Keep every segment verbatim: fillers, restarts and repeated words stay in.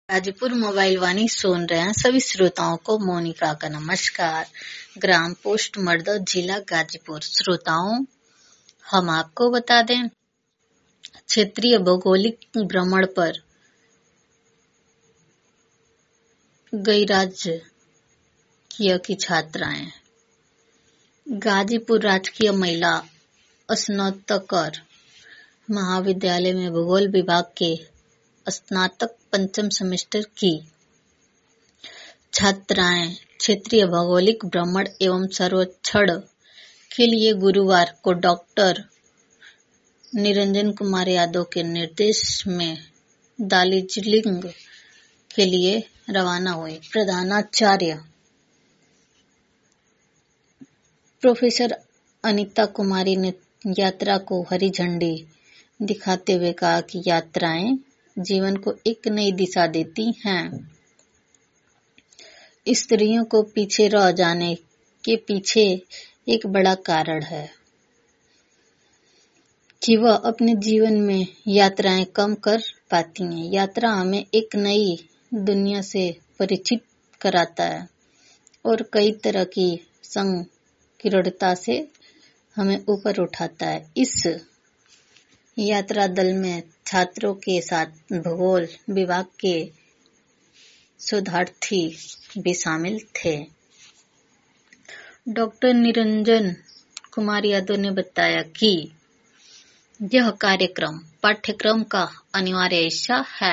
Ghazipur mobile वाणी सुन रहे हैं सभी श्रोताओं को मोनिका का नमस्कार। ग्राम पोस्ट मरदौद, जिला गाजीपुर। श्रोताओं, हम आपको बता दें, क्षेत्रीय भौगोलिक भ्रमण पर गई राज्य की छात्राएं गाजीपुर राजकीय महिला स्नातकोत्तर महाविद्यालय में भूगोल विभाग के स्नातक पंचम सेमेस्टर की छात्राएं क्षेत्रीय भौगोलिक भ्रमण एवं सर्वेक्षण के लिए गुरुवार को डॉक्टर निरंजन कुमार यादव के निर्देश में दार्जिलिंग के लिए रवाना हुए। प्रधानाचार्य प्रोफेसर अनीता कुमारी ने यात्रा को हरी झंडी दिखाते हुए कहा कि यात्राएं जीवन को एक नई दिशा देती हैं। स्त्रियों को पीछे रह जाने के पीछे एक बड़ा कारण है कि वह अपने जीवन में यात्राएं कम कर पाती हैं। यात्रा हमें एक नई दुनिया से परिचित कराता है और कई तरह की संकीर्णता से हमें ऊपर उठाता है। इस यात्रा दल में छात्रों के साथ भूगोल विभाग के शोधार्थी भी शामिल थे। डॉक्टर निरंजन कुमार यादव ने बताया कि यह कार्यक्रम पाठ्यक्रम का अनिवार्य हिस्सा है।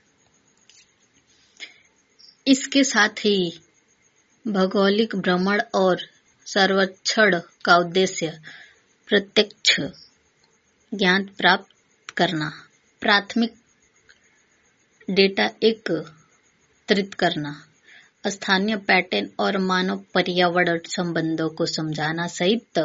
इसके साथ ही भौगोलिक भ्रमण और सर्वेक्षण का उद्देश्य प्रत्यक्ष ज्ञान प्राप्त करना, प्राथमिक डेटा एकत्रित करना, स्थानीय पैटर्न और मानव पर्यावरण संबंधों को समझाना सहित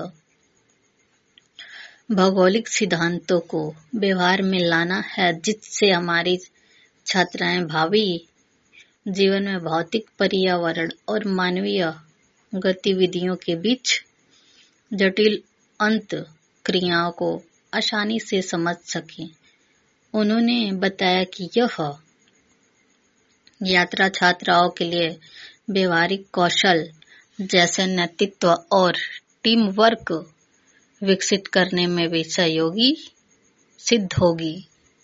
भौगोलिक सिद्धांतों को व्यवहार में लाना है, जिससे हमारी छात्राएं भावी जीवन में भौतिक पर्यावरण और मानवीय गतिविधियों के बीच जटिल अंत क्रियाओं को आसानी से समझ सकें। उन्होंने बताया कि यह यात्रा छात्राओं के लिए व्यवहारिक कौशल जैसे नेतृत्व और टीम वर्क विकसित करने में भी सहयोगी सिद्ध होगी।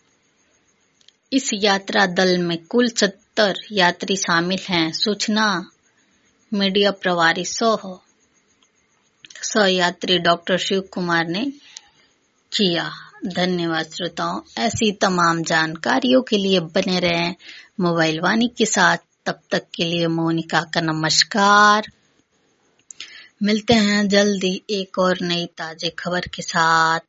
इस यात्रा दल में कुल सत्तर यात्री शामिल हैं। सूचना मीडिया प्रभारी सह सह यात्री डॉक्टर शिव कुमार ने किया। धन्यवाद श्रोताओं। ऐसी तमाम जानकारियों के लिए बने रहें मोबाइल वाणी के साथ। तब तक के लिए मोनिका का नमस्कार। मिलते हैं जल्दी एक और नई ताजे खबर के साथ।